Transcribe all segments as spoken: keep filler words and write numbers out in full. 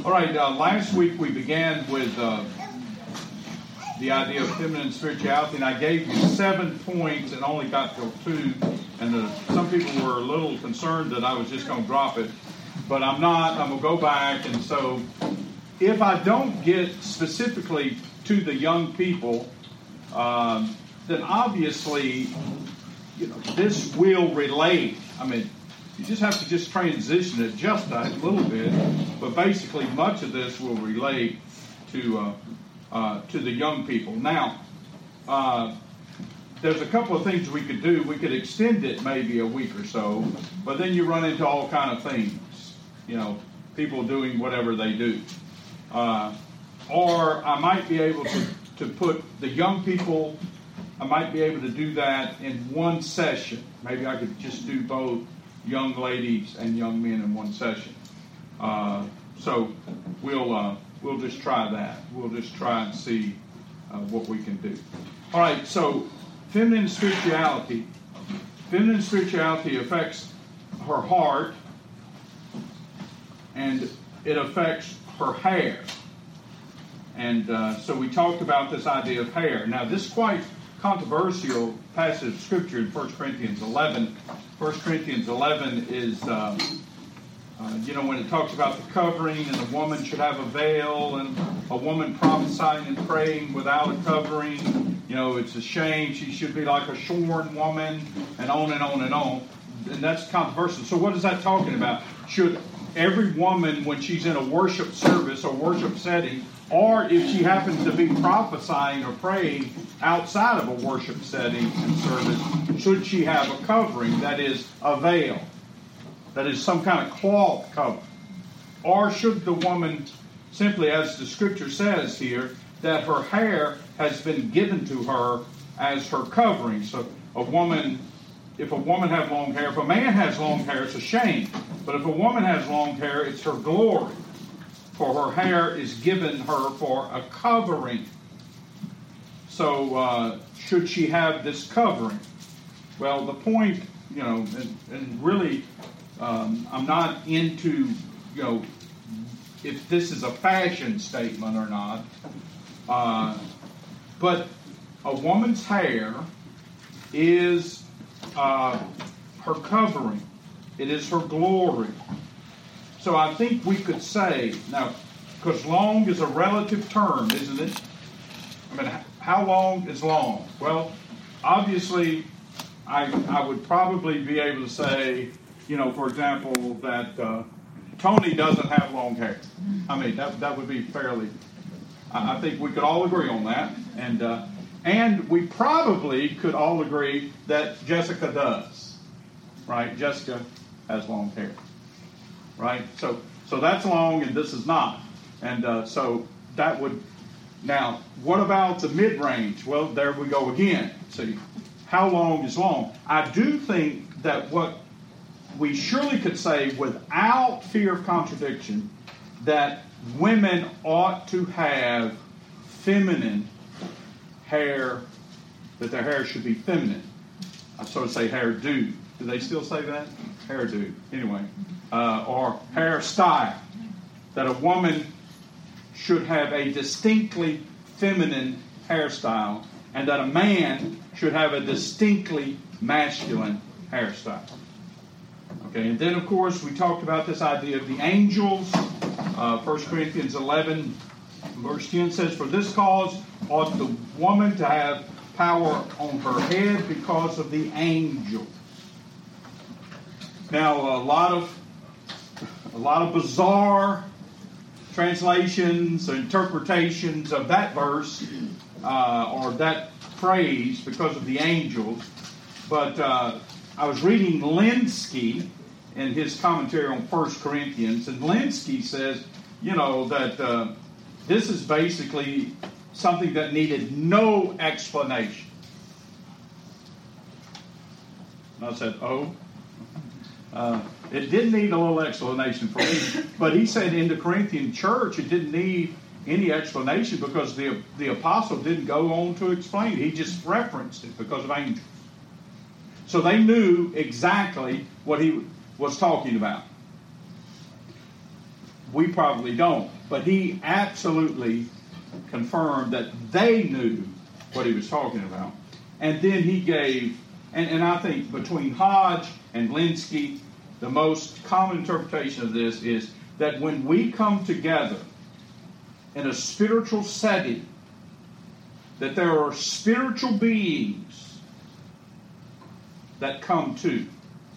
All right, uh, last week we began with uh, the idea of feminine spirituality, and I gave you seven points and only got to two, and uh, some people were a little concerned that I was just going to drop it, but I'm not. I'm going to go back, and so if I don't get specifically to the young people, um, then obviously, you know, this will relate. I mean, you just have to just transition it just a little bit, but basically much of this will relate to uh, uh, to the young people. Now, uh, there's a couple of things we could do. We could extend it maybe a week or so, but then you run into all kind of things. You know, people doing whatever they do. Uh, or I might be able to, to put the young people, I might be able to do that in one session. Maybe I could just do both young ladies and young men in one session. Uh, so we'll uh, we'll just try that. We'll just try and see uh, what we can do. All right, so feminine spirituality. Feminine spirituality affects her heart, and it affects her hair. And uh, so we talked about this idea of hair. Now, this is quite controversial passage of Scripture in First Corinthians eleven. First Corinthians eleven is, uh, uh, you know, when it talks about the covering, and a woman should have a veil, and a woman prophesying and praying without a covering, you know, it's a shame. She should be like a shorn woman, and on and on and on. And that's controversial. So what is that talking about? Should every woman, when she's in a worship service or worship setting, or if she happens to be prophesying or praying outside of a worship setting and service, should she have a covering, that is, a veil, that is some kind of cloth cover? Or should the woman simply, as the Scripture says here, that her hair has been given to her as her covering? So a woman, if a woman has long hair, if a man has long hair, it's a shame. But if a woman has long hair, it's her glory. For her hair is given her for a covering. So, uh, should she have this covering? Well, the point, you know, and, and really, um, I'm not into, you know, if this is a fashion statement or not. Uh, but a woman's hair is uh, her covering. It is her glory. So I think we could say, now, because long is a relative term, isn't it? I mean, how long is long? Well, obviously, I I would probably be able to say, you know, for example, that uh, Tony doesn't have long hair. I mean, that that would be fairly, I, I think we could all agree on that. And, uh, and we probably could all agree that Jessica does, right? Jessica has long hair. Right? So so that's long and this is not. And uh, so that would... Now, what about the mid-range? Well, there we go again. See, how long is long? I do think that what we surely could say without fear of contradiction, that women ought to have feminine hair, that their hair should be feminine. I sort of say hairdo. Do they still say that? Hairdo. Anyway. Uh, or hairstyle. That a woman should have a distinctly feminine hairstyle, and that a man should have a distinctly masculine hairstyle. Okay, and then of course we talked about this idea of the angels. Uh, First Corinthians eleven, verse ten says, "For this cause ought the woman to have power on her head because of the angel." Now, a lot of a lot of bizarre translations or interpretations of that verse uh, or that phrase because of the angels. But uh, I was reading Lenski in his commentary on First Corinthians, and Lenski says, you know, that uh, this is basically something that needed no explanation. And I said, oh. Uh, it did need a little explanation for me, but he said in the Corinthian church it didn't need any explanation because the the apostle didn't go on to explain it. He just referenced it because of angels. So they knew exactly what he was talking about. We probably don't. But he absolutely confirmed that they knew what he was talking about. And then he gave, and, and I think between Hodge and Linsky, the most common interpretation of this is that when we come together in a spiritual setting, that there are spiritual beings that come too.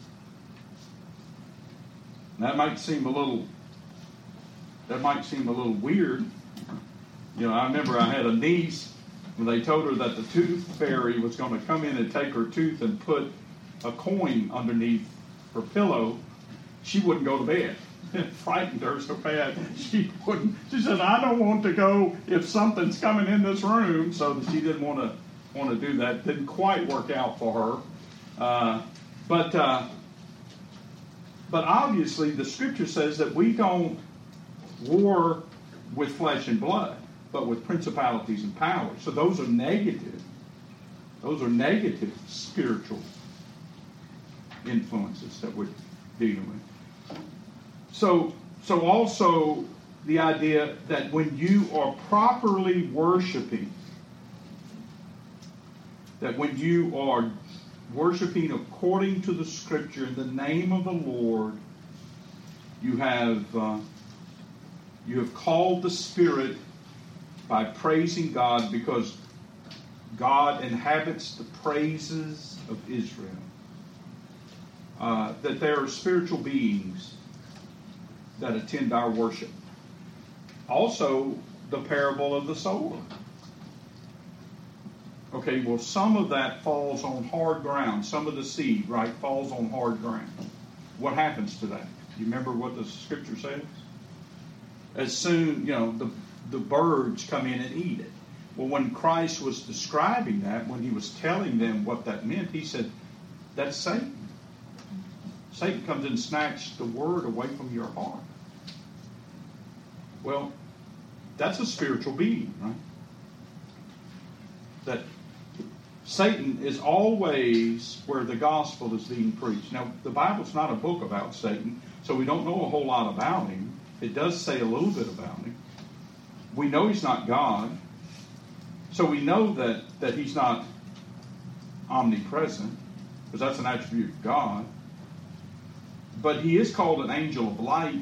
That might seem a little, that might seem a little weird. You know, I remember I had a niece when they told her that the tooth fairy was going to come in and take her tooth and put a coin underneath her pillow. She wouldn't go to bed. It frightened her so bad she wouldn't. She said, "I don't want to go if something's coming in this room." So she didn't want to want to do that. Didn't quite work out for her. Uh, but uh, but obviously the Scripture says that we don't war with flesh and blood, but with principalities and powers. So those are negative. Those are negative spiritual influences that we're dealing with. So, so also the idea that when you are properly worshiping, that when you are worshiping according to the Scripture in the name of the Lord, you have uh, you have called the Spirit by praising God, because God inhabits the praises of Israel. Uh, that there are spiritual beings that attend our worship. Also, the parable of the sower. Okay, well, some of that falls on hard ground. Some of the seed, right, falls on hard ground. What happens to that? You remember what the Scripture says? As soon, you know, the, the birds come in and eat it. Well, when Christ was describing that, when he was telling them what that meant, he said, that's Satan. Satan comes and snatches the word away from your heart. Well, that's a spiritual being, right? That Satan is always where the gospel is being preached. Now, the Bible's not a book about Satan, so we don't know a whole lot about him. It does say a little bit about him. We know he's not God, so we know that, that he's not omnipresent, because that's an attribute of God. But he is called an angel of light,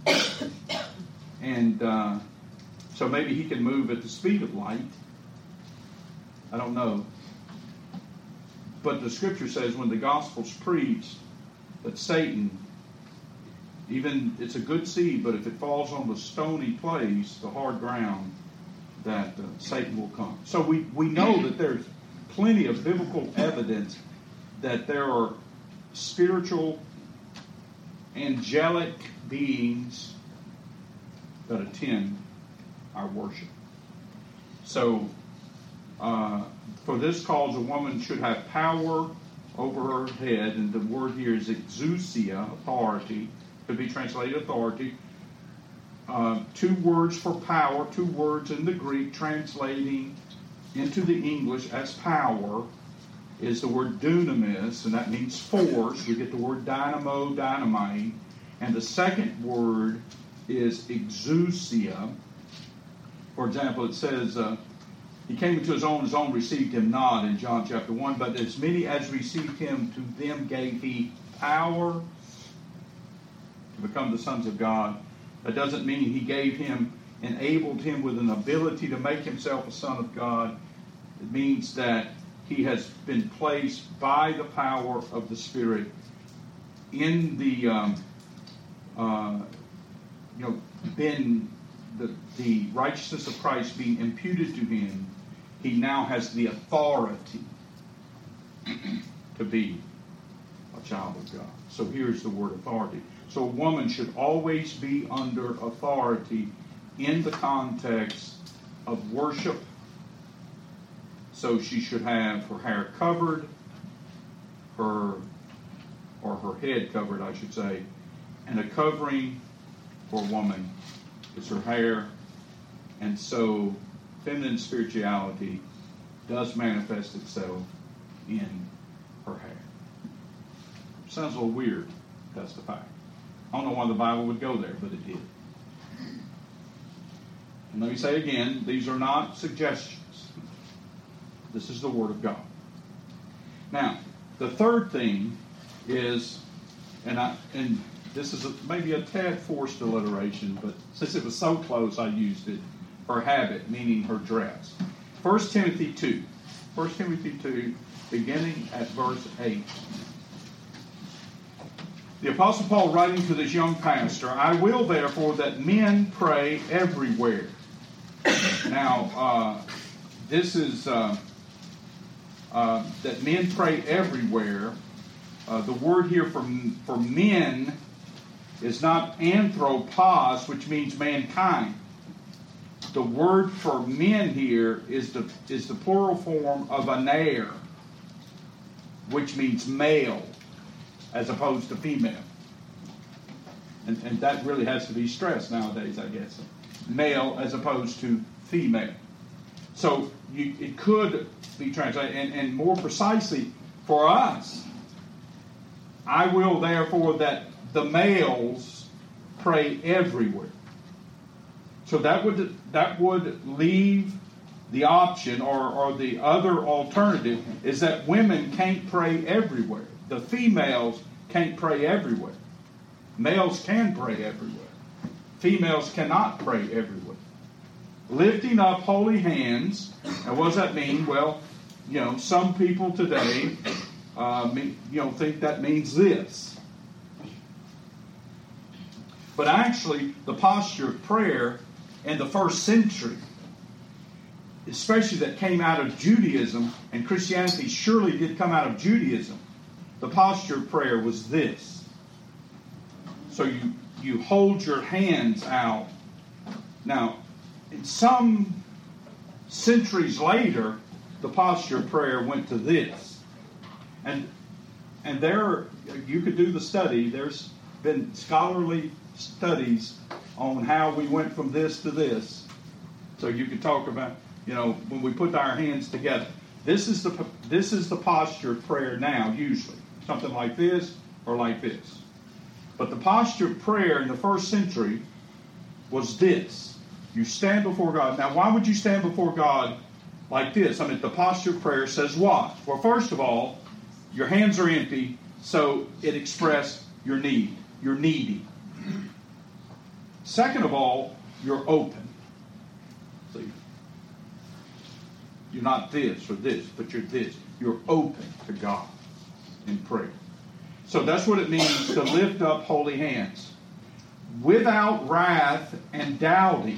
and uh, so maybe he can move at the speed of light. I don't know. But the Scripture says when the gospel's preached, that Satan, even it's a good seed, but if it falls on the stony place, the hard ground, that uh, Satan will come. So we, we know that there's plenty of biblical evidence that there are spiritual, angelic beings that attend our worship. So, uh, for this cause, a woman should have power over her head, and the word here is exousia, authority. Could be translated authority. Uh, two words for power, two words in the Greek translating into the English as power is the word dunamis, and that means force. We get the word dynamo, dynamite. And the second word is exousia. For example, it says, uh, he came into his own, his own received him not, in John chapter one. But as many as received him, to them gave he power to become the sons of God. That doesn't mean he gave him, enabled him with an ability to make himself a son of God. It means that he has been placed by the power of the Spirit in the, um, uh, you know, been the, the righteousness of Christ being imputed to him. He now has the authority to be a child of God. So here's the word authority. So a woman should always be under authority in the context of worship. So she should have her hair covered, her or her head covered, I should say, and a covering for a woman is her hair. And so feminine spirituality does manifest itself in her hair. Sounds a little weird, that's the fact. I don't know why the Bible would go there, but it did. And let me say again, these are not suggestions. This is the Word of God. Now, the third thing is, and I and this is a, maybe a tad forced alliteration, but since it was so close, I used it. Her habit, meaning her dress. First Timothy two. First Timothy two, beginning at verse eight. The Apostle Paul writing to this young pastor, I will therefore that men pray everywhere. Now, uh, this is uh, uh, that men pray everywhere. Uh, the word here for, for men is not anthropos, which means mankind. The word for men here is the is the plural form of aner, which means male, as opposed to female. And, and that really has to be stressed nowadays, I guess. Male as opposed to female. So you, it could be translated, and, and more precisely for us, I will therefore that the males pray everywhere. So that would that would leave the option, or, or the other alternative, is that women can't pray everywhere. The females can't pray everywhere. Males can pray everywhere. Females cannot pray everywhere. Lifting up holy hands, and what does that mean? Well, you know, some people today, uh, you know, think that means this. But actually, the posture of prayer in the first century, especially that came out of Judaism, and Christianity surely did come out of Judaism, the posture of prayer was this. So you, you hold your hands out. Now, in some centuries later, the posture of prayer went to this. And and there, you could do the study. There's been scholarly studies on how we went from this to this. So you could talk about, you know, when we put our hands together. This is the this is the posture of prayer now, usually. Something like this or like this. But the posture of prayer in the first century was this. You stand before God. Now, why would you stand before God like this? I mean, the posture of prayer says what? Well, first of all, your hands are empty, so it expresses your need. You're needy. Second of all, you're open. See? You're not this or this, but you're this. You're open to God in prayer. So that's what it means to lift up holy hands. Without wrath and doubting.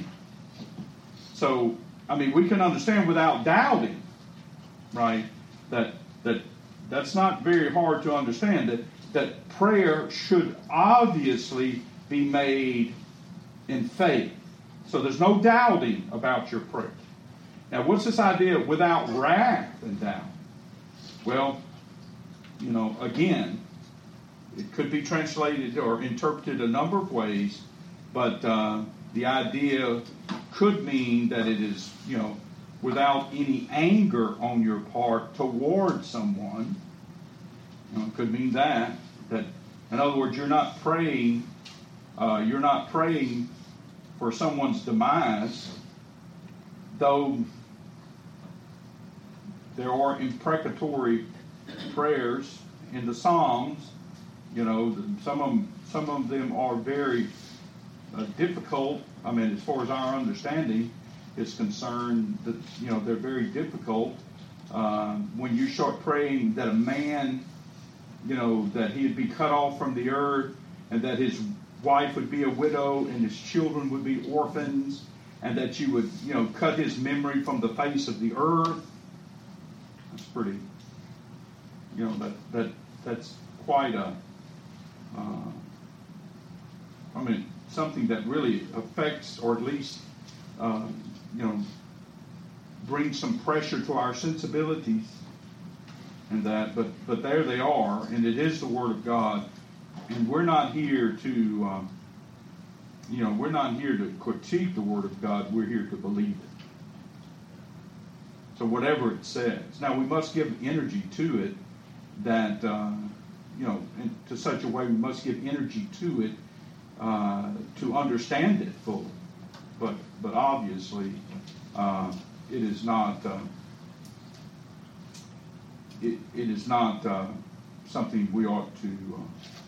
So, I mean, we can understand without doubting, right? That that that's not very hard to understand. That that prayer should obviously be made in faith. So there's no doubting about your prayer. Now, what's this idea of without wrath and doubt? Well, you know, again, it could be translated or interpreted a number of ways, but uh, the idea could mean that it is, you know, without any anger on your part toward someone. You know, it could mean that. That, in other words, you're not praying. Uh, you're not praying for someone's demise, though there are imprecatory prayers in the Psalms. You know, some of them, some of them are very uh, difficult. I mean, as far as our understanding is concerned, that you know they're very difficult. Uh, when you start praying that a man, you know, that he'd be cut off from the earth, and that his wife would be a widow, and his children would be orphans, and that you would, you know, cut his memory from the face of the earth. That's pretty. You know, that that that's quite a. Uh, I mean, something that really affects, or at least, uh, you know, brings some pressure to our sensibilities, and that. But but there they are, and it is the Word of God, and we're not here to, um, you know, we're not here to critique the Word of God. We're here to believe it. So whatever it says, now we must give energy to it. That. Uh, You know, in, to such a way we must give energy to it uh, to understand it fully. but but obviously uh, it is not uh, it, it is not uh, something we ought to uh,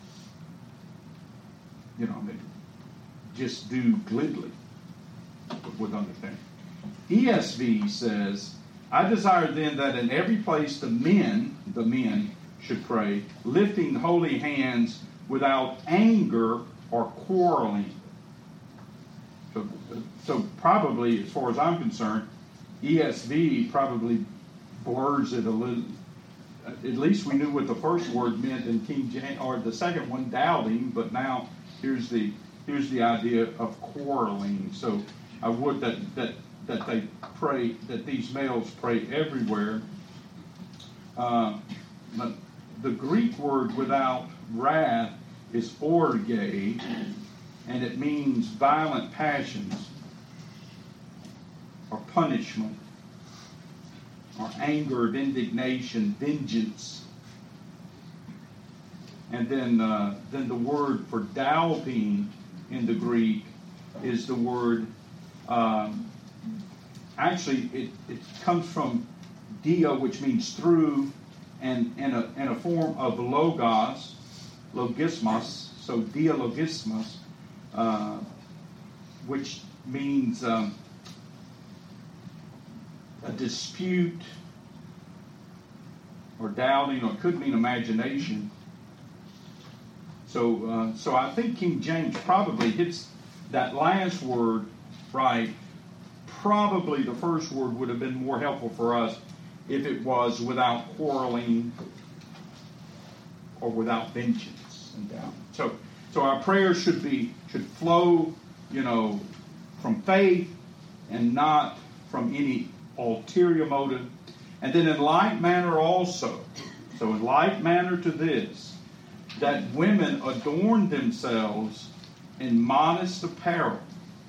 you know just do glibly with understanding. E S V says, I desire then that in every place the men, the men should pray, lifting holy hands without anger or quarreling. So, so probably, as far as I'm concerned, E S V probably blurs it a little. At least we knew what the first word meant in King James, or the second one, doubting. But now here's the here's the idea of quarreling. So I would that that that they pray, that these males pray everywhere. Uh, but the Greek word without wrath is orge, and it means violent passions, or punishment, or anger, indignation, vengeance. And then, uh, then the word for doubting in the Greek is the word, um, actually it, it comes from dia, which means through, and in a, in a form of logos, logismos, so dialogismos, uh, which means um, a dispute or doubting, or could mean imagination. So, uh, so I think King James probably hits that last word right. Probably the first word would have been more helpful for us if it was without quarreling or without vengeance and doubt. So, so our prayers should be should flow, you know, from faith and not from any ulterior motive. And then in like manner also, so in like manner to this, that women adorn themselves in modest apparel.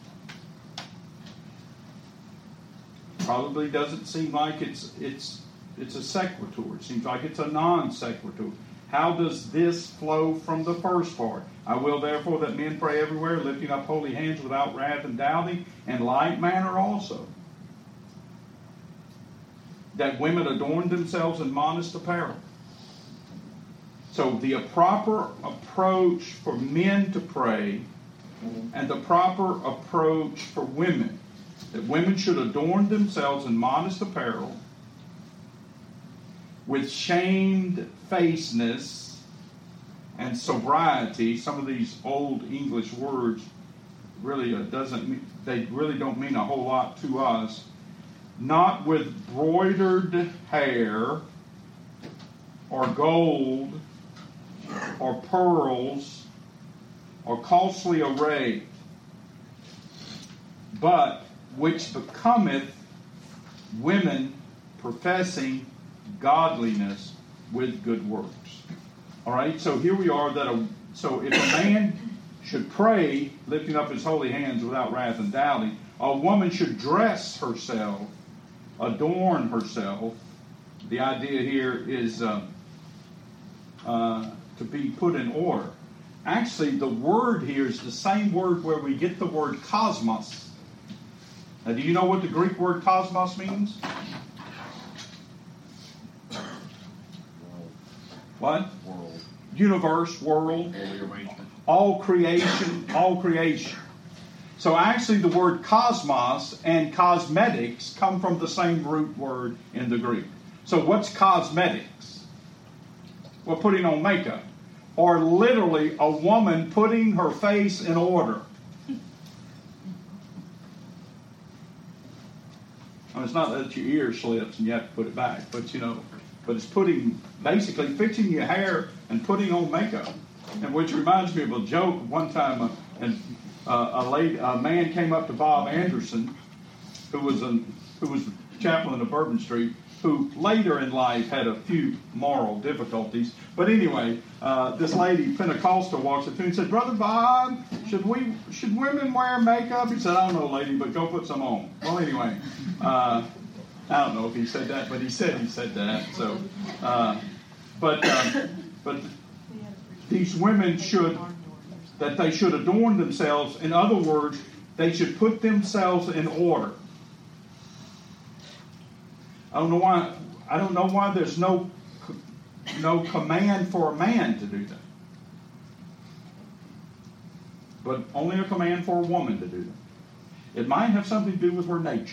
Probably doesn't seem like it's it's it's a sequitur. It seems like it's a non sequitur. How does this flow from the first part? I will therefore that men pray everywhere, lifting up holy hands without wrath and doubting, and like manner also, that women adorn themselves in modest apparel. So the proper approach for men to pray and the proper approach for women, that women should adorn themselves in modest apparel with shamefacedness and sobriety. Some of these old English words really uh, doesn't mean, they really don't mean a whole lot to us. Not with broidered hair or gold or pearls or costly array, but which becometh women professing godliness with good works. All right, so here we are. That a, so if a man should pray, lifting up his holy hands without wrath and doubting, a woman should dress herself, adorn herself. The idea here is uh, uh, to be put in order. Actually, the word here is the same word where we get the word cosmos. Now, do you know what the Greek word cosmos means? What? World. Universe, world. All creation, all creation. So actually the word cosmos and cosmetics come from the same root word in the Greek. So what's cosmetics? Well, putting on makeup. Or literally a woman putting her face in order. I mean, it's not that your ear slips and you have to put it back, but you know, but it's putting, basically fixing your hair and putting on makeup. And which reminds me of a joke one time, uh, and uh, a lady, a man came up to Bob Anderson, who was a, who was the chaplain of Bourbon Street, who later in life had a few moral difficulties. But anyway, uh, this lady, Pentecostal, walks up to him and said, "Brother Bob, should we should women wear makeup?" He said, "I don't know, lady, but go put some on." Well, anyway, uh, I don't know if he said that, but he said he said that. So, uh, but uh, but these women should, that they should adorn themselves. In other words, they should put themselves in order. I don't know why. I don't know why there's no no command for a man to do that, but only a command for a woman to do that. It might have something to do with her nature.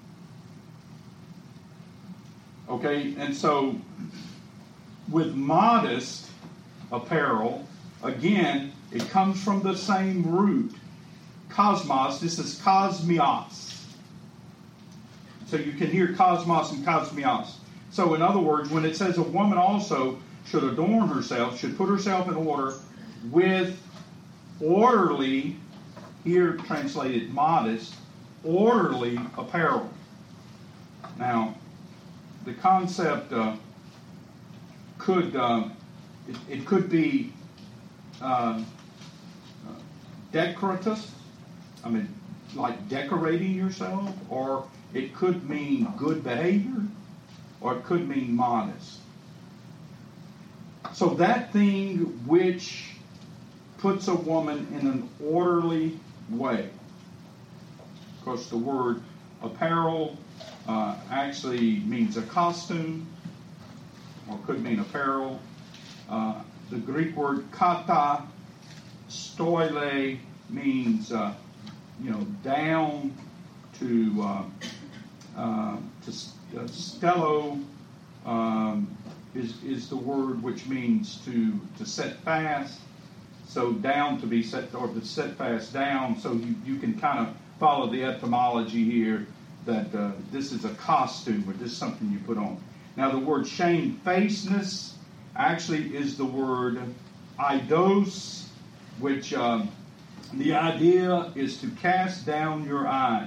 Okay, and so with modest apparel, again, it comes from the same root, cosmos. This is kosmios. So you can hear cosmos and kosmios. So in other words, when it says a woman also should adorn herself, should put herself in order with orderly, here translated modest, orderly apparel. Now, the concept uh, could, uh, it, it could be uh, decoratus, I mean, like decorating yourself, or it could mean good behavior, or it could mean modest. So that thing which puts a woman in an orderly way. Of course, the word apparel uh, actually means a costume, or could mean apparel. Uh, the Greek word kata, stoile, means uh, you know down to uh, uh, to uh, stello um, is is the word which means to to set fast. So down to be set, or to set fast down. So you, you can kind of follow the etymology here that uh, this is a costume, or this is something you put on. Now the word shamefacedness actually is the word eidos, which um, the idea is to cast down your eyes.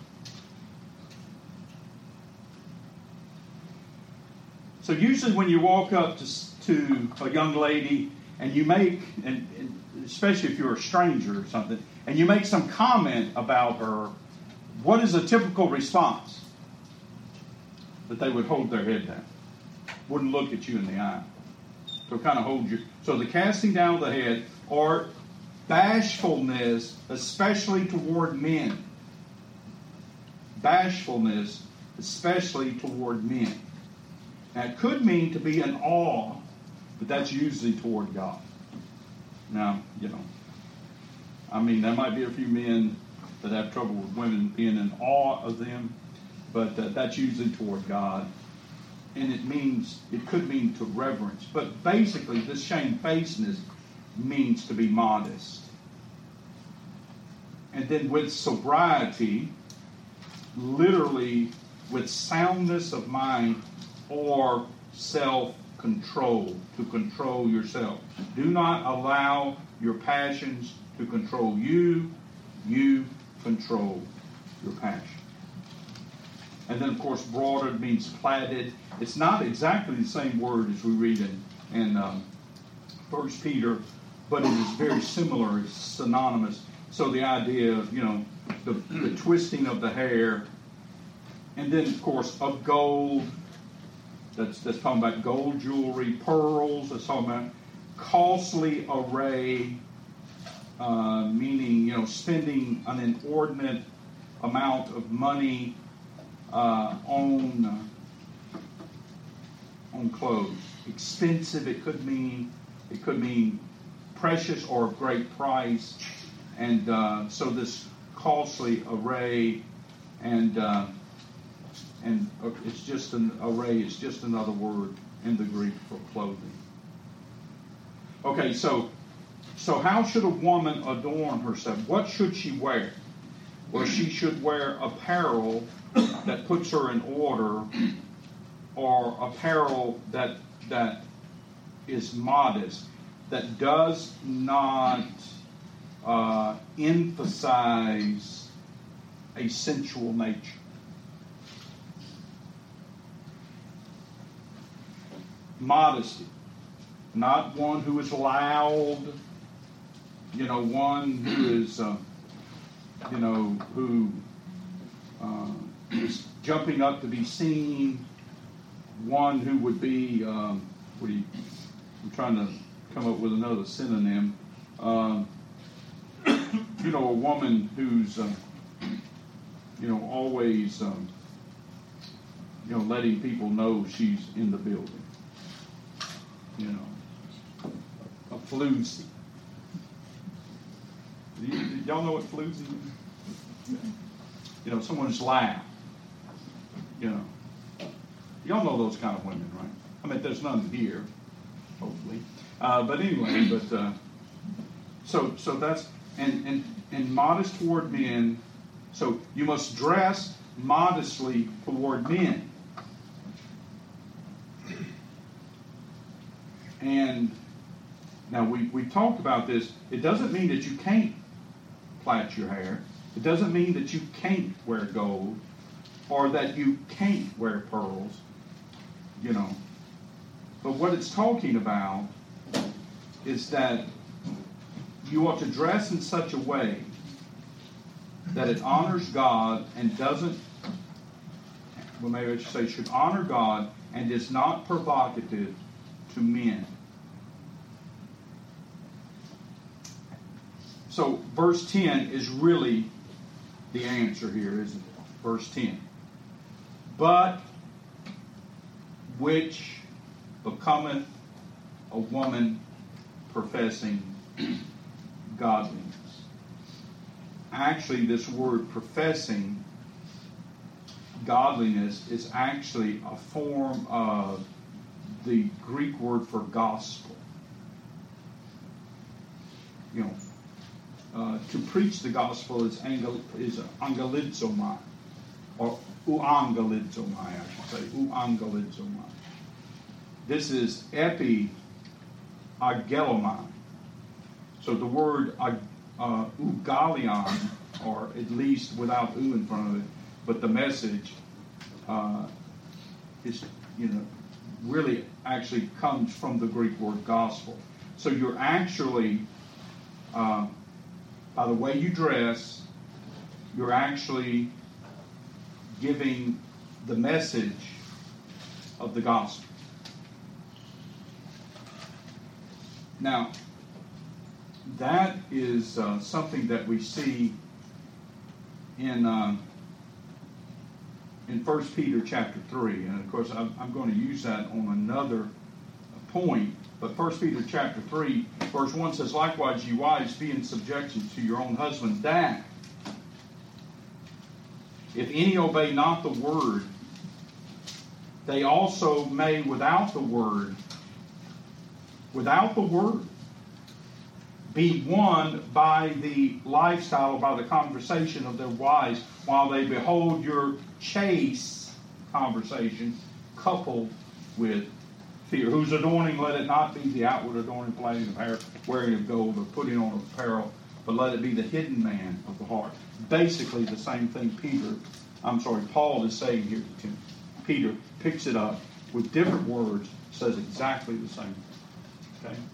So usually when you walk up to, to a young lady and you make, and, and especially if you're a stranger or something, and you make some comment about her, what is a typical response? That they would hold their head down. Wouldn't look at you in the eye. So kind of hold you. So the casting down of the head, or bashfulness, especially toward men. Bashfulness, especially toward men. Now it could mean to be in awe, but that's usually toward God. Now, you know, I mean, there might be a few men that have trouble with women being in awe of them, but uh, that's usually toward God. And it means, it could mean to reverence. But basically, this shamefacedness means to be modest. And then with sobriety, literally with soundness of mind or self-control, to control yourself. Do not allow your passions to control you. You control your passion. And then, of course, broader means platted. It's not exactly the same word as we read in, in um, First Peter, but it is very similar. It's synonymous. So the idea of, you know, the, the twisting of the hair. And then, of course, of gold. That's, that's talking about gold jewelry, pearls. That's talking about costly array, uh, meaning, you know, spending an inordinate amount of money uh, on uh, on clothes. Expensive. It could mean it could mean precious or of great price, and uh, so this costly array and. Uh, And it's just an array, it's just another word in the Greek for clothing. Okay, so so how should a woman adorn herself? What should she wear? Well, she should wear apparel that puts her in order, or apparel that that is modest, that does not uh, emphasize a sensual nature. Modesty, not one who is loud, you know, one who is, uh, you know, who uh, is jumping up to be seen, one who would be, um, what do you, I'm trying to come up with another synonym, um, you know, a woman who's, uh, you know, always, um, you know, letting people know she's in the building. You know, a floozy. Y- y'all know what floozy is? You know, someone's loud. You know, y'all know those kind of women, right? I mean, there's none here, hopefully. Uh, but anyway, but uh, so so that's and and and modest toward men. So you must dress modestly toward men. And now we, we talked about this. It doesn't mean that you can't plait your hair. It doesn't mean that you can't wear gold or that you can't wear pearls, you know. But what it's talking about is that you ought to dress in such a way that it honors God and doesn't, well, maybe I should say, should honor God and is not provocative to men. So verse ten is really the answer here, isn't it? Verse ten. But which becometh a woman professing godliness. Actually, this word professing godliness is actually a form of the Greek word for gospel. You know, uh, to preach the gospel is angel, is angelizomai, or uangelizomai, I should say, uangelizomai. This is epi agelomai. So the word uh, uh, ugalion, or at least without u in front of it, but the message uh, is, you know, really actually comes from the Greek word gospel. So you're actually, uh, by the way you dress, you're actually giving the message of the gospel. Now, that is uh, something that we see in uh, in First Peter chapter three. And of course, I'm, I'm going to use that on another point. But First Peter chapter three, verse one says, likewise, ye wives, be in subjection to your own husband, that if any obey not the word, they also may without the word, without the word, be won by the lifestyle, by the conversation of their wives, while they behold your chaste conversation coupled with fear. Whose adorning, let it not be the outward adorning, plaiting of hair, wearing of gold, or putting on of apparel, but let it be the hidden man of the heart. Basically the same thing Peter, I'm sorry, Paul is saying here to Timothy. Peter picks it up with different words, says exactly the same thing. Okay?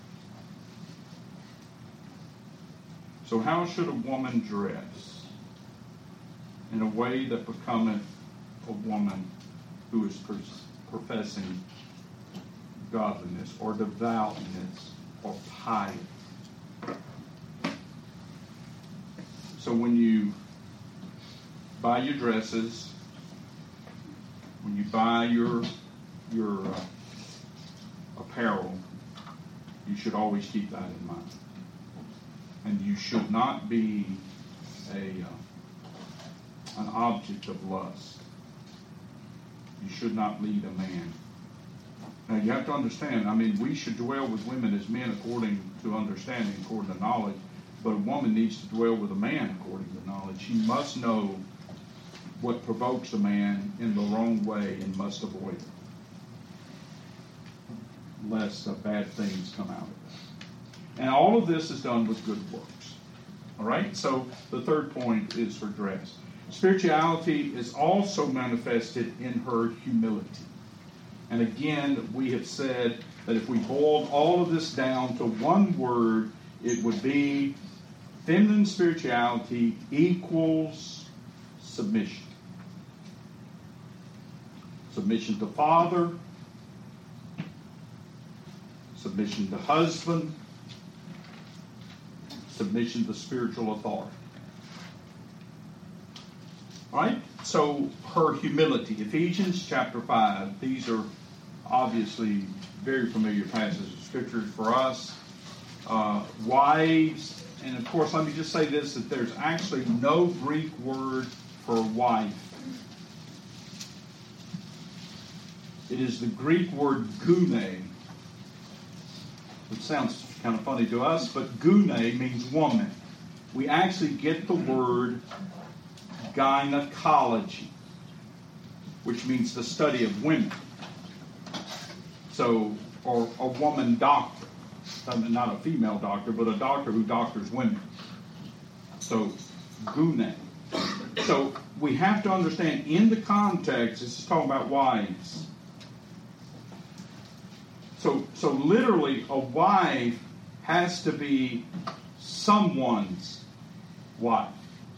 So how should a woman dress? In a way that becometh a woman who is professing godliness or devoutness or piety. So when you buy your dresses, when you buy your your uh, apparel, you should always keep that in mind. And you should not be a uh, an object of lust. You should not lead a man. Now you have to understand, I mean, we should dwell with women as men according to understanding, according to knowledge, but a woman needs to dwell with a man according to knowledge. She must know what provokes a man in the wrong way and must avoid it, lest uh, bad things come out of it. And all of this is done with good works. All right? So the third point is for dress. Spirituality is also manifested in her humility. And again, we have said that if we boiled all of this down to one word, it would be feminine spirituality equals submission. Submission to father, submission to husband, submission to spiritual authority. All right? So her humility. Ephesians chapter five. These are obviously very familiar passages of Scripture for us. Uh, wives, and of course, let me just say this, that there's actually no Greek word for wife. It is the Greek word gune, which sounds kind of funny to us, but gune means woman. We actually get the word gynecology, which means the study of women. So, or a woman doctor. Not a female doctor, but a doctor who doctors women. So, gune. So, we have to understand, in the context, this is talking about wives. So, so literally, a wife has to be someone's wife.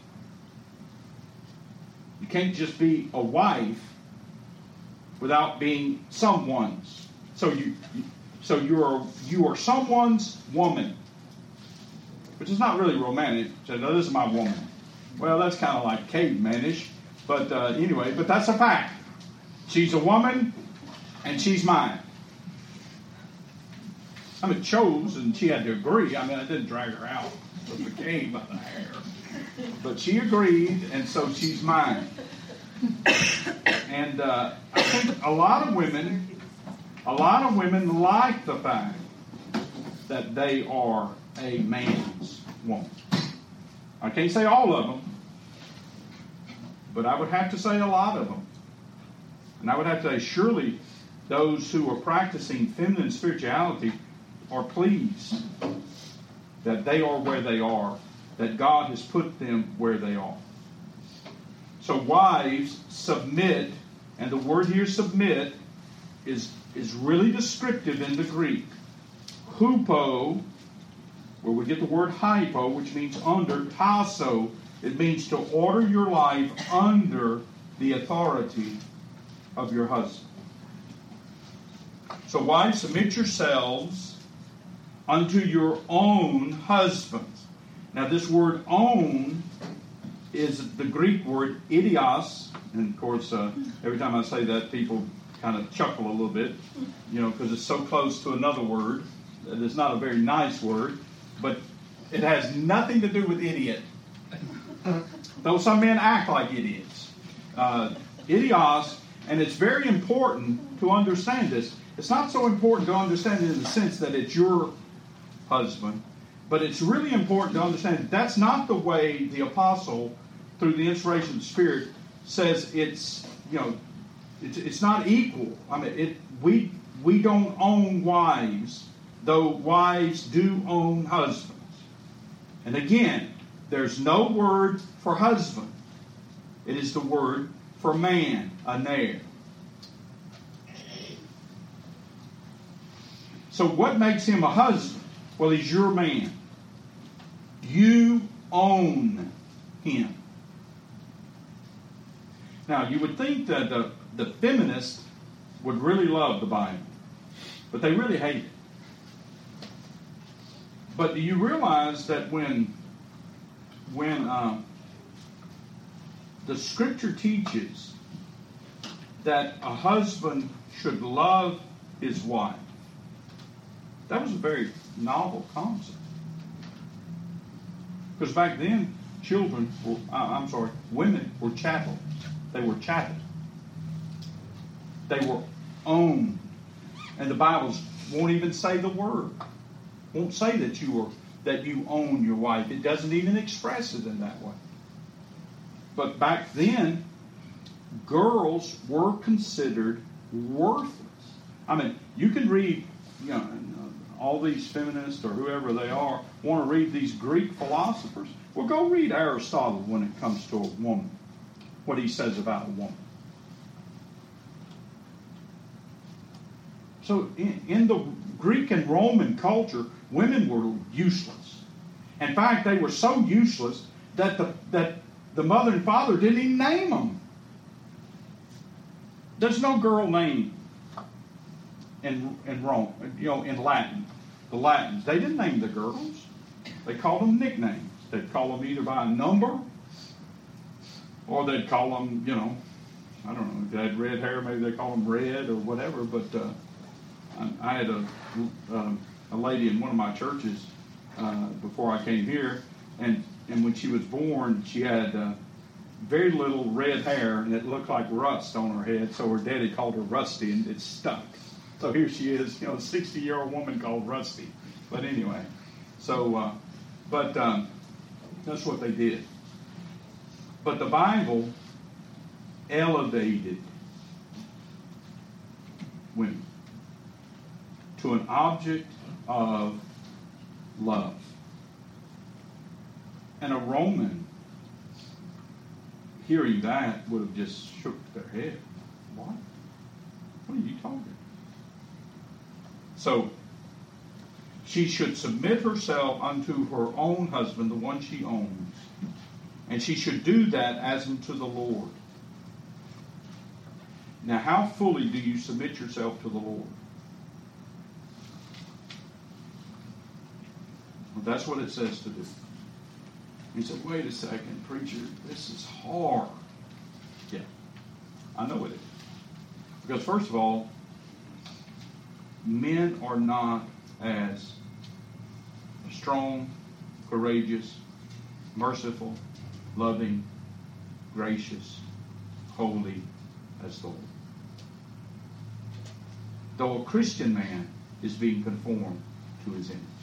You can't just be a wife without being someone's. So you, you so you are you are someone's woman, which is not really romantic. So no, this is my woman. Well, that's kind of like cavemanish, but uh, anyway, but that's a fact. She's a woman, and she's mine. I mean, chose, and she had to agree. I mean, I didn't drag her out of the cave by the hair. But she agreed, and so she's mine. And uh, I think a lot of women, a lot of women like the fact that they are a man's woman. I can't say all of them, but I would have to say a lot of them. And I would have to say, surely those who are practicing feminine spirituality are pleased that they are where they are, that God has put them where they are. So wives, submit, and the word here submit is, is really descriptive in the Greek. Hupo, where we get the word hypo, which means under, tasso, it means to order your life under the authority of your husband. So wives, submit yourselves unto your own husbands. Now this word own is the Greek word idios, and of course uh, every time I say that people kind of chuckle a little bit, you know, because it's so close to another word that it's not a very nice word, but it has nothing to do with idiot. Though some men act like idiots. Uh, idios, and it's very important to understand this. It's not so important to understand it in the sense that it's your husband, but it's really important to understand that that's not the way the apostle, through the inspiration of the Spirit, says it's, you know, it's, it's not equal. I mean, it we we don't own wives, though wives do own husbands. And again, there's no word for husband. It is the word for man, aner. So what makes him a husband? Well, he's your man. You own him. Now, you would think that the, the feminists would really love the Bible, but they really hate it. But do you realize that when, when um, the Scripture teaches that a husband should love his wife, that was a very novel concept. Because back then, children were, I'm sorry, women were chattel. They were chattel. They were owned. And the Bible won't even say the word. Won't say that you are that you own your wife. It doesn't even express it in that way. But back then, girls were considered worthless. I mean, you can read, you know, all these feminists or whoever they are want to read these Greek philosophers. Well, go read Aristotle when it comes to a woman, what he says about a woman. So in, in the Greek and Roman culture, women were useless. In fact, they were so useless that the, that the mother and father didn't even name them. There's no girl name in in Rome, you know, in Latin. The Latins, they didn't name the girls. they called them nicknames. They'd call them either by a number, or they'd call them, you know, I don't know, if they had red hair, maybe they call them Red or whatever. But uh, I, I had a, uh, a lady in one of my churches uh, before I came here, and, and when she was born, she had uh, very little red hair, and it looked like rust on her head, so her daddy called her Rusty, and it stuck. So here she is, you know, a sixty-year-old woman called Rusty. But anyway, so, uh, but um, that's what they did. But the Bible elevated women to an object of love. And a Roman, hearing that, would have just shook their head. What? What are you talking? So, she should submit herself unto her own husband, the one she owns. And she should do that as unto the Lord. Now, how fully do you submit yourself to the Lord? Well, that's what it says to do. He said, wait a second, preacher, this is hard. Yeah, I know it is. Because first of all, men are not as strong, courageous, merciful, loving, gracious, holy as the Lord. Though a Christian man is being conformed to his image.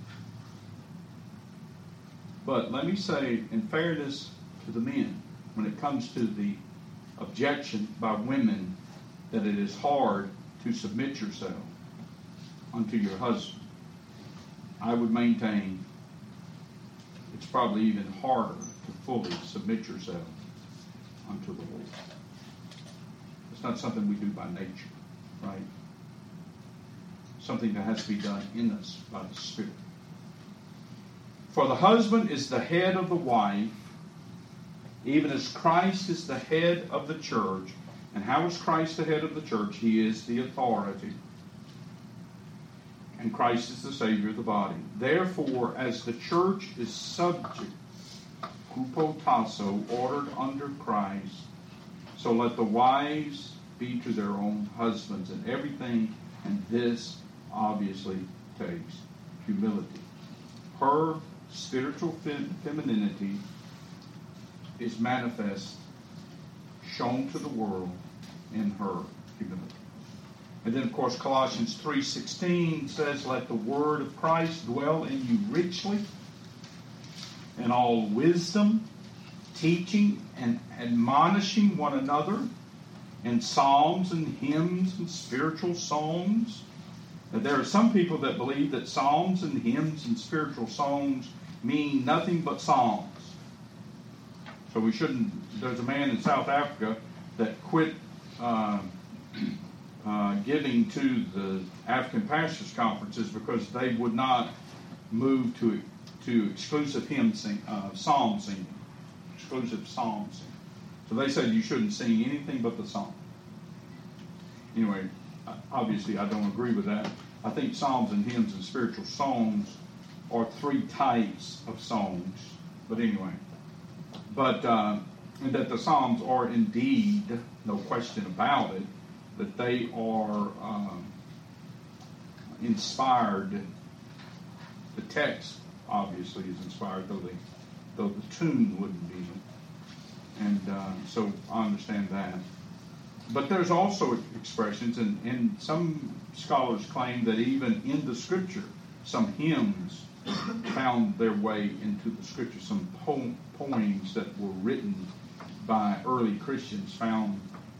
But let me say, in fairness to the men, when it comes to the objection by women that it is hard to submit yourself unto your husband, I would maintain it's probably even harder to fully submit yourself unto the Lord. It's not something we do by nature, right? Something that has to be done in us by the Spirit. For the husband is the head of the wife, even as Christ is the head of the church. And how is Christ the head of the church? He is the authority. And Christ is the Savior of the body. Therefore, as the church is subject, hupotasso, ordered under Christ, so let the wives be to their own husbands in everything, and this obviously takes humility. Her spiritual fem- femininity is manifest, shown to the world in her humility. And then, of course, Colossians three sixteen says, let the word of Christ dwell in you richly, in all wisdom, teaching and admonishing one another in psalms and hymns and spiritual songs. Now, there are some people that believe that psalms and hymns and spiritual songs mean nothing but psalms. So we shouldn't, there's a man in South Africa that quit uh, uh, giving to the African Pastors Conferences because they would not move to to exclusive hymn sing, uh, psalm singing, exclusive psalm singing. So they said you shouldn't sing anything but the psalm. Anyway, obviously I don't agree with that. I think psalms and hymns and spiritual songs are three types of songs. But anyway, but uh, and that the psalms are indeed, no question about it, that they are um, inspired. The text obviously is inspired, though the though the tune wouldn't be. And uh, so I understand that. But there's also expressions, and, and some scholars claim that even in the Scripture, some hymns found their way into the Scripture. Some po- poems that were written by early Christians found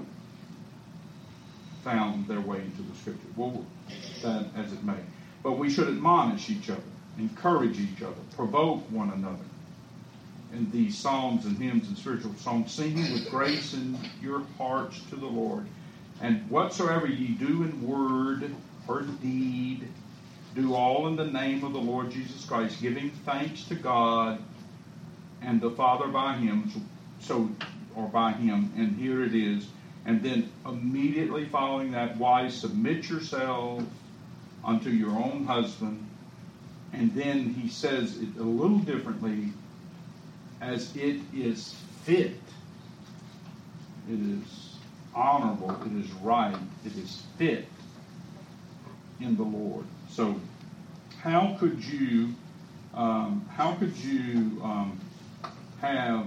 found their way into the Scripture. Well, that as it may. But we should admonish each other, encourage each other, provoke one another in these psalms and hymns and spiritual songs, singing with grace in your hearts to the Lord. And whatsoever ye do in word or deed, do all in the name of the Lord Jesus Christ, giving thanks to God and the Father by Him, so or by Him. And here it is. And then immediately following that, wives, submit yourselves unto your own husband And then he says it a little differently, as it is fit. It is honorable. It is right. It is fit in the Lord. So how could you, um, how could you um, have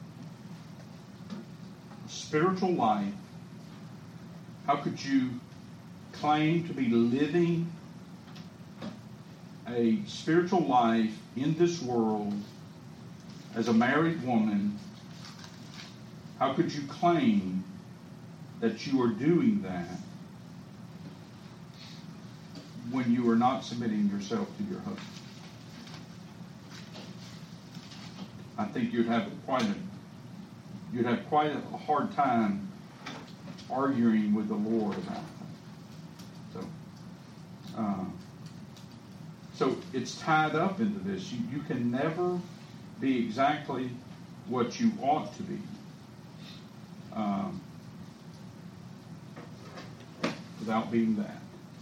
spiritual life? How could you claim to be living a spiritual life in this world as a married woman? How could you claim that you are doing that when you are not submitting yourself to your husband? I think you'd have quite a you'd have quite a hard time arguing with the Lord about that. So, uh, so it's tied up into this. You, you can never be exactly what you ought to be um, without being that.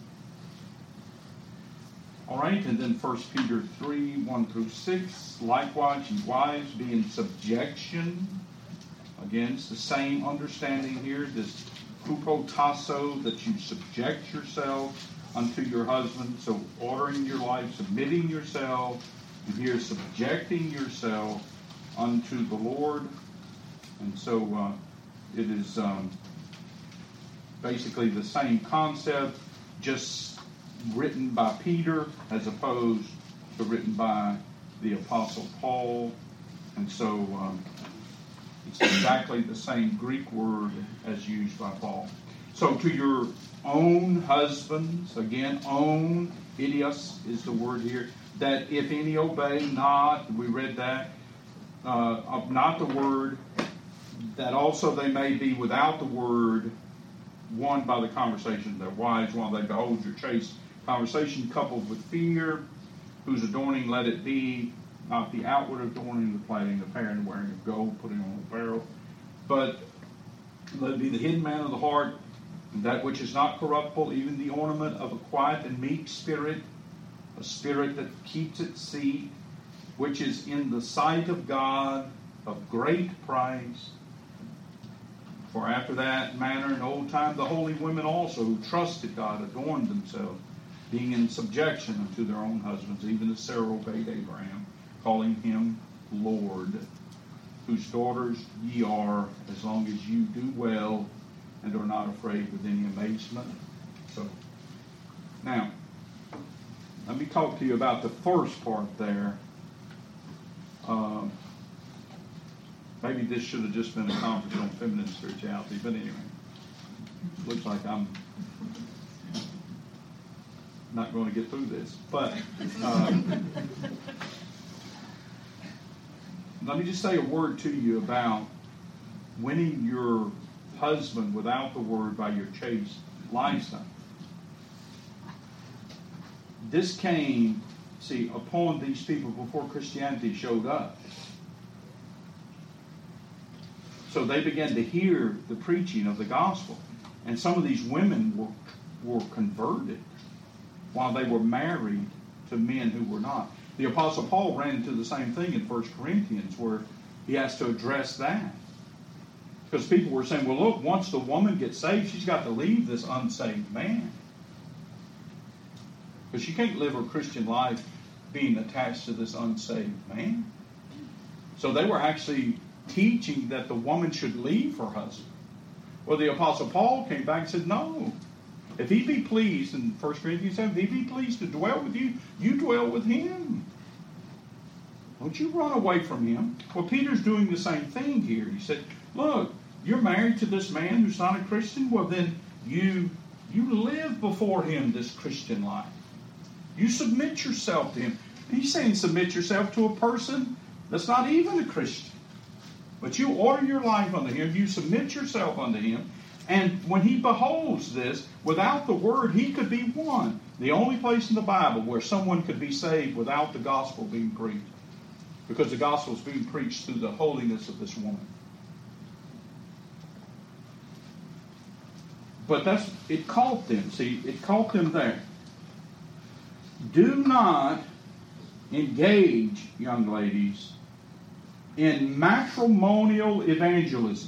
All right, and then First Peter three, one through six. Likewise, you wives, be in subjection. Again, it's the same understanding here, this hupotasso, that you subject yourself unto your husband. So ordering your life, submitting yourself, and here subjecting yourself unto the Lord. And so uh, it is um, basically the same concept, just written by Peter as opposed to written by the Apostle Paul. And so um, it's exactly the same Greek word as used by Paul. So to your own husbands, again, own, idios is the word here, that if any obey not, we read that, uh, of not the word, that also they may be without the word, won by the conversation of their wives, while they behold your chaste conversation coupled with fear, whose adorning let it be not the outward adorning, the plaiting of hair and wearing of gold, putting on apparel, but let it be the hidden man of the heart, that which is not corruptible, even the ornament of a quiet and meek spirit, a spirit that keeps its seat, which is in the sight of God of great price. For after that manner in old time the holy women also who trusted God adorned themselves, being in subjection unto their own husbands, even as Sarah obeyed Abraham, calling him Lord, whose daughters ye are, as long as you do well and are not afraid with any amazement. So, now, let me talk to you about the first part there. Um, maybe this should have just been a conference on feminine spirituality, but anyway, looks like I'm not going to get through this. But um, let me just say a word to you about winning your husband without the word by your chaste lifestyle. This came, see, upon these people before Christianity showed up. So they began to hear the preaching of the gospel. And some of these women were, were converted while they were married to men who were not. The Apostle Paul ran into the same thing in First Corinthians, where he has to address that. Because people were saying, well, look, once the woman gets saved, she's got to leave this unsaved man. Because she can't live her Christian life being attached to this unsaved man. So they were actually teaching that the woman should leave her husband. Well, the Apostle Paul came back and said, no. If he be pleased, in First Corinthians seven, if he be pleased to dwell with you, you dwell with him. Don't you run away from him. Well, Peter's doing the same thing here. He said, look, you're married to this man who's not a Christian. Well, then you, you live before him this Christian life. You submit yourself to him. He's saying submit yourself to a person that's not even a Christian. But you order your life unto him. You submit yourself unto him. And when he beholds this, without the word, he could be one. The only place in the Bible where someone could be saved without the gospel being preached. Because the gospel is being preached through the holiness of this woman. But that's it caught them. See, it caught them there. Do not engage, young ladies, in matrimonial evangelism.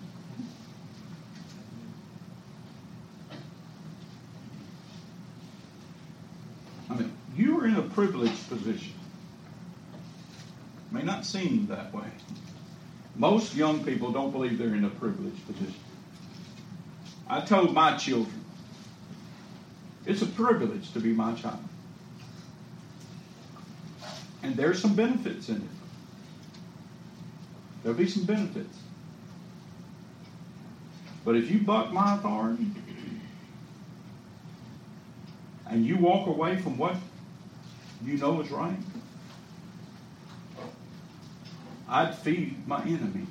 I mean, you are in a privileged position. It may not seem that way. Most young people don't believe they're in a privileged position. I told my children, it's a privilege to be my child. And there's some benefits in it. There'll be some benefits. But if you buck my authority and you walk away from what you know is right, I'd feed my enemy.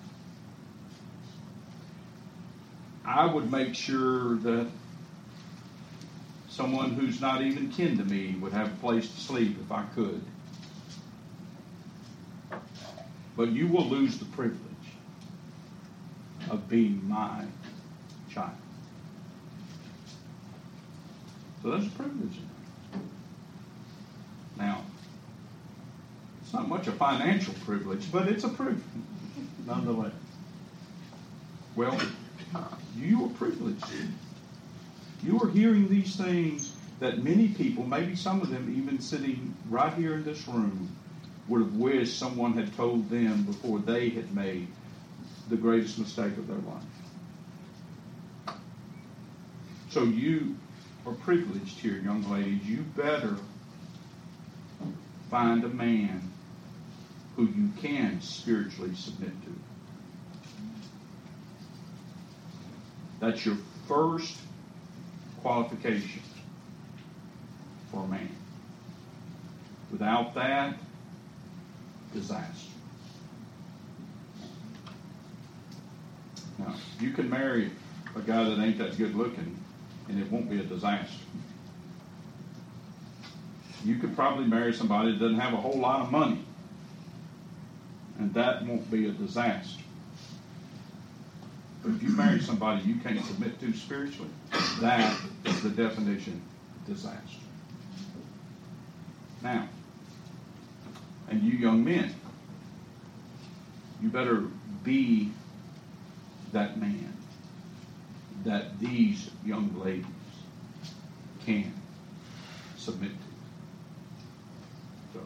I would make sure that someone who's not even kin to me would have a place to sleep if I could. But you will lose the privilege of being my child. So there's a privilege in that. Now, it's not much a financial privilege, but it's a privilege, nonetheless. Well, you are privileged. You are hearing these things that many people, maybe some of them even sitting right here in this room, would have wished someone had told them before they had made the greatest mistake of their life. So you are privileged here, young ladies. You better find a man who you can spiritually submit to. That's your first qualification for a man. Without that, disaster. Now, you can marry a guy that ain't that good looking, and it won't be a disaster. You could probably marry somebody that doesn't have a whole lot of money, and that won't be a disaster. But if you marry somebody you can't submit to spiritually, that is the definition of disaster. Now, and you young men, you better be that man that these young ladies can submit to. So,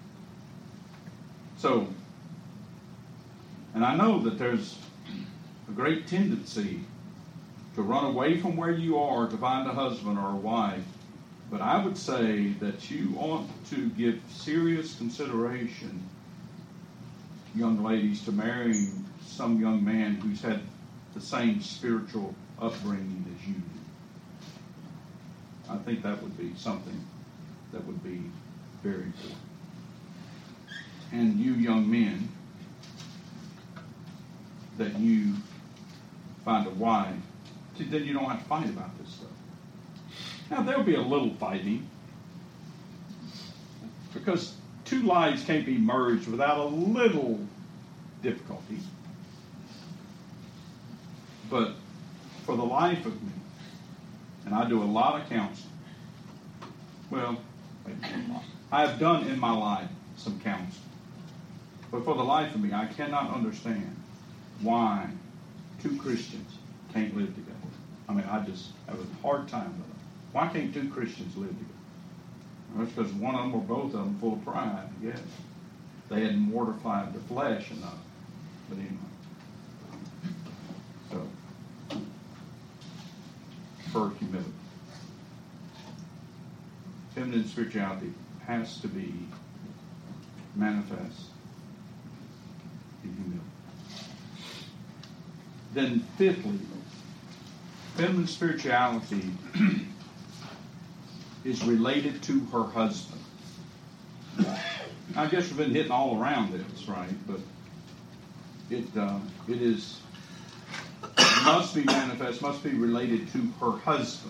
so and I know that there's a great tendency to run away from where you are to find a husband or a wife. But I would say that you ought to give serious consideration, young ladies, to marrying some young man who's had the same spiritual upbringing as you do. I think that would be something that would be very important. And you young men, that you find a wife, then you don't have to fight about this stuff. Now, there'll be a little fighting, because two lives can't be merged without a little difficulty. But for the life of me, and I do a lot of counseling, well, I have done in my life some counseling, but for the life of me, I cannot understand why two Christians can't live together. I mean, I just have a hard time with it. Why can't two Christians live together? Well, it's because one of them or both of them full of pride, I guess. They hadn't mortified the flesh enough. But anyway. So, for humility. Feminine spirituality has to be manifest in humility. Then fifthly, feminine spirituality is related to her husband. I guess we've been hitting all around this, right? But it uh, it is must be manifest, must be related to her husband.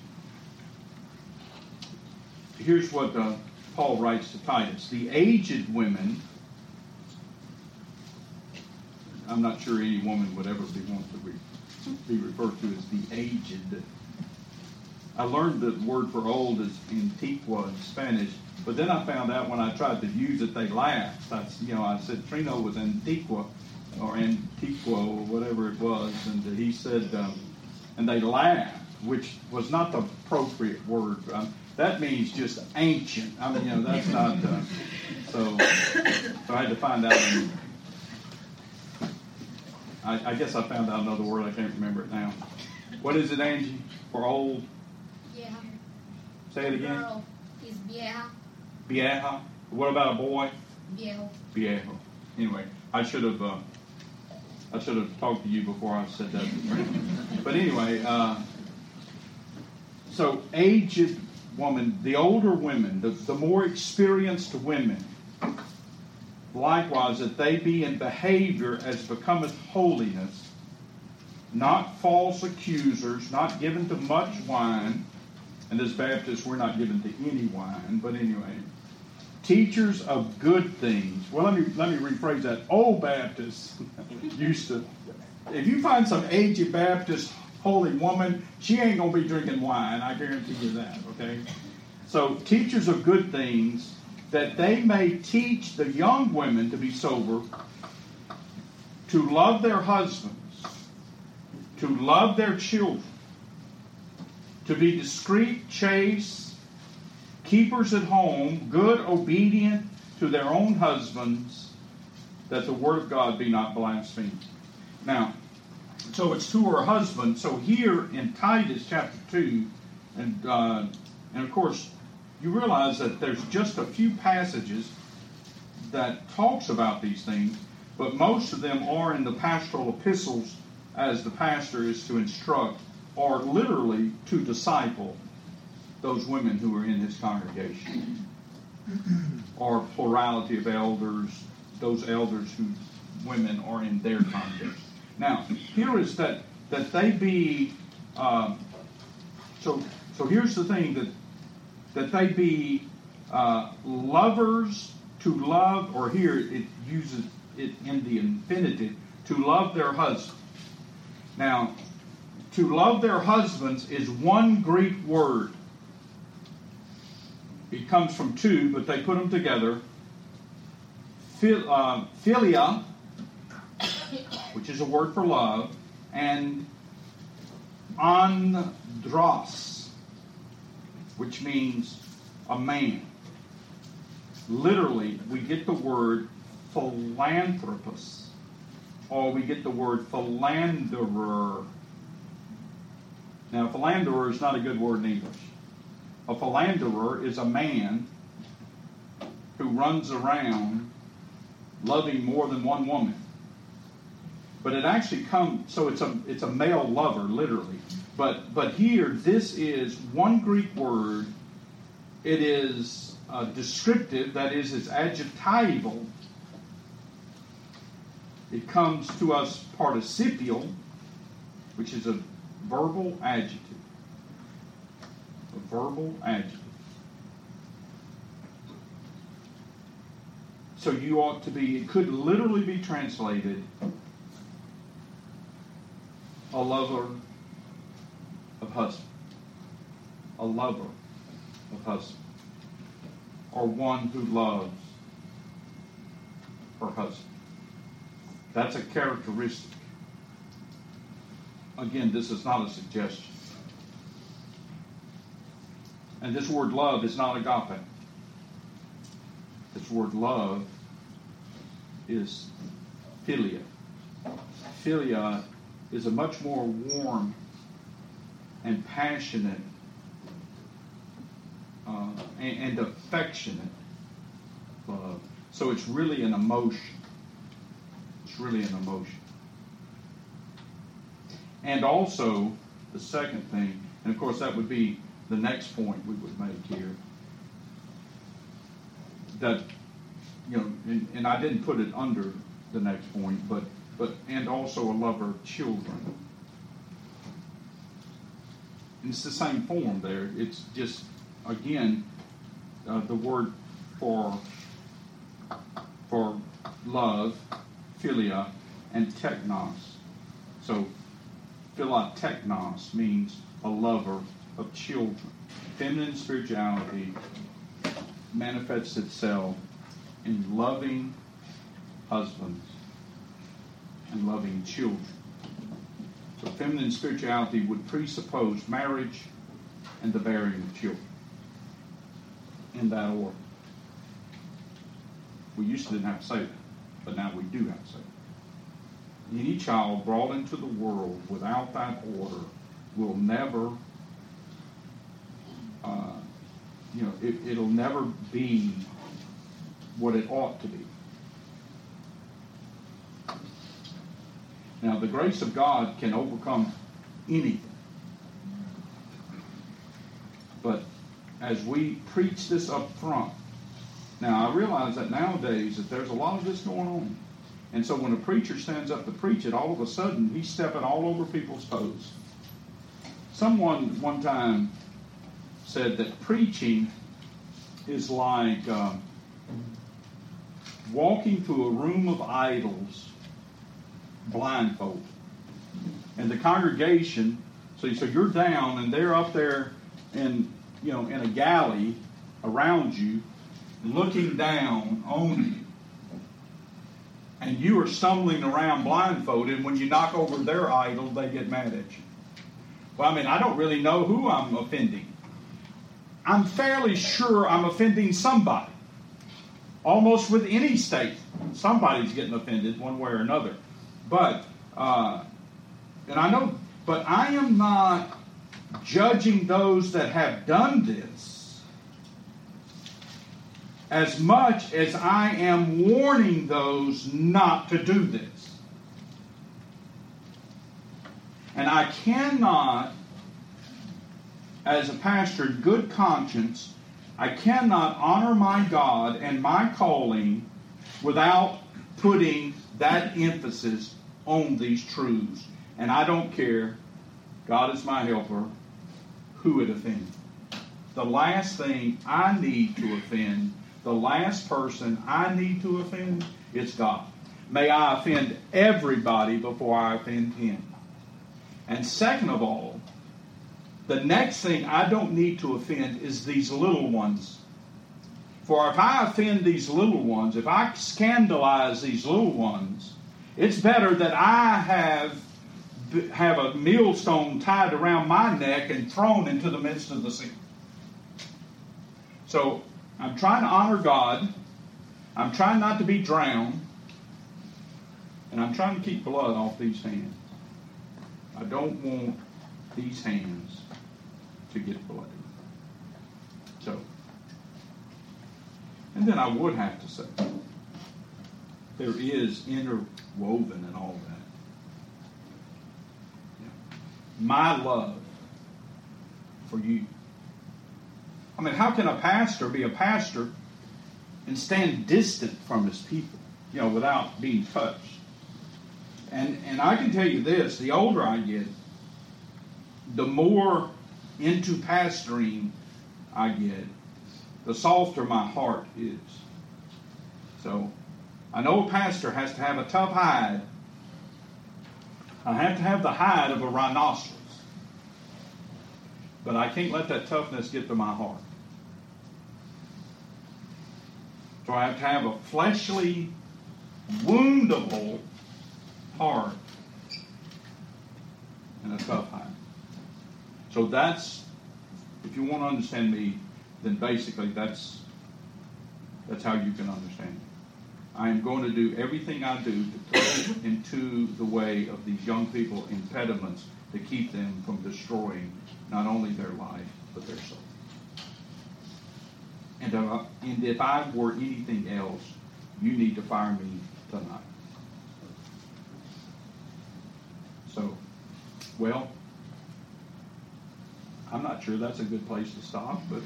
Here's what uh, Paul writes to Titus: the aged women. I'm not sure any woman would ever be want to be, be referred to as the aged. I learned the word for old is antigua in Spanish, but then I found out when I tried to use it, they laughed. I, you know, I said Trino was antigua, or antiqua, or whatever it was, and he said, um, and they laughed, which was not the appropriate word. Um, that means just ancient. I mean, you know, that's not. Uh, so, so I had to find out. And I, I guess I found out another word. I can't remember it now. What is it, Angie? For old? Yeah. Say it again. Girl is vieja. Vieja. What about a boy? Viejo. Viejo. Anyway, I should have. Uh, I should have talked to you before I said that. But anyway, uh, so aged woman, the older women, the, the more experienced women, likewise, that they be in behavior as becometh holiness, not false accusers, not given to much wine, and as Baptists, we're not given to any wine, but anyway, teachers of good things. Well, let me let me rephrase that. Old Baptists used to, if you find some aged Baptist holy woman, she ain't going to be drinking wine. I guarantee you that, okay? So, teachers of good things, that they may teach the young women to be sober, to love their husbands, to love their children, to be discreet, chaste, keepers at home, good, obedient to their own husbands, that the word of God be not blasphemed. Now, so it's to her husband. So here in Titus chapter two, and uh, and of course, you realize that there's just a few passages that talks about these things, but most of them are in the pastoral epistles, as the pastor is to instruct, or literally to disciple those women who are in his congregation, or plurality of elders, those elders whose women are in their congregation. Now, here is that that they be um, so. So here's the thing, that that they be uh, lovers to love, or here it uses it in the infinitive, to love their husbands. Now, to love their husbands is one Greek word. It comes from two, but they put them together. Phil, uh, philia, which is a word for love, and andros, which means a man. Literally, we get the word philanthropus, or we get the word philanderer. Now, philanderer is not a good word in English. A philanderer is a man who runs around loving more than one woman. But it actually comes, so it's a it's a male lover, literally. But but here, this is one Greek word. It is uh, descriptive, that is, it's adjectival. It comes to us participial, which is a verbal adjective. A verbal adjective. So you ought to be, it could literally be translated a lover of husband. A lover of husband. Or one who loves her husband. That's a characteristic. Again, this is not a suggestion. And this word love is not agape. This word love is philia. Philia is a much more warm and passionate uh, and, and affectionate love. So it's really an emotion. It's really an emotion. And also, the second thing, and of course that would be the next point we would make here, that, you know, and, and I didn't put it under the next point, but but and also a lover of children. And it's the same form there. It's just, again, uh, the word for for love, philia, and teknos. So philoteknos means a lover of children. Feminine spirituality manifests itself in loving husbands and loving children. So feminine spirituality would presuppose marriage and the bearing of children. In that order. We used to didn't have to say that, but now we do have to say that. Any child brought into the world without that order will never, uh, you know, it, it'll never be what it ought to be. Now, the grace of God can overcome anything. But as we preach this up front, now I realize that nowadays that there's a lot of this going on. And so when a preacher stands up to preach it, all of a sudden he's stepping all over people's toes. Someone one time said that preaching is like um, walking through a room of idols blindfolded. And the congregation, so, so you're down and they're up there in, you know, in a galley around you, looking down on you. And you are stumbling around blindfolded. When you knock over their idol, they get mad at you. Well, I mean, I don't really know who I'm offending. I'm fairly sure I'm offending somebody. Almost with any statement, somebody's getting offended one way or another. But, uh, and I know, but I am not judging those that have done this as much as I am warning those not to do this. And I cannot, as a pastor in good conscience, I cannot honor my God and my calling without putting that emphasis on these truths. And I don't care, God is my helper, who it offends. The last thing I need to offend, the last person I need to offend, is God. May I offend everybody before I offend Him. And second of all, the next thing I don't need to offend is these little ones. For if I offend these little ones, if I scandalize these little ones, it's better that I have have a millstone tied around my neck and thrown into the midst of the sea. So I'm trying to honor God. I'm trying not to be drowned. And I'm trying to keep blood off these hands. I don't want these hands to get bloody. So, and then I would have to say, there is interwoven in all that my love for you. I mean, how can a pastor be a pastor and stand distant from his people, you know, without being touched? And and I can tell you this, the older I get, the more into pastoring I get, the softer my heart is. So, I know a pastor has to have a tough hide. I have to have the hide of a rhinoceros. But I can't let that toughness get to my heart. So I have to have a fleshly, woundable heart and a tough hide. So that's, if you want to understand me, then basically that's that's how you can understand me. I am going to do everything I do to put into the way of these young people impediments to keep them from destroying not only their life, but their soul. And if I, and if I were anything else, you need to fire me tonight. So, well, I'm not sure that's a good place to stop, but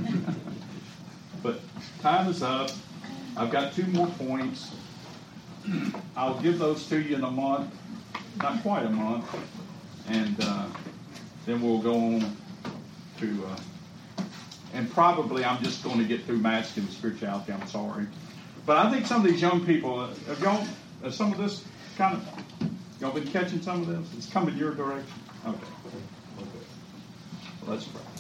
but time is up. I've got two more points. I'll give those to you in a month, not quite a month, and uh, then we'll go on to, uh, and probably I'm just going to get through masculine spirituality, I'm sorry. But I think some of these young people, have y'all, has some of this kind of, y'all been catching some of this? It's coming your direction? Okay. Okay. Let's pray.